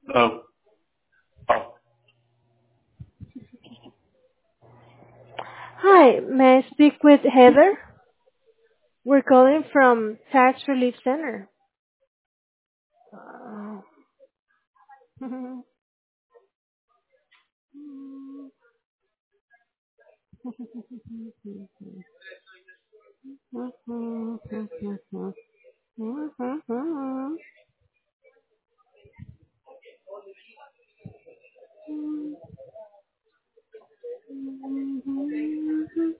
Oh, oh, Hi, may I speak with Heather? We're calling from Tax Relief Center. Uh,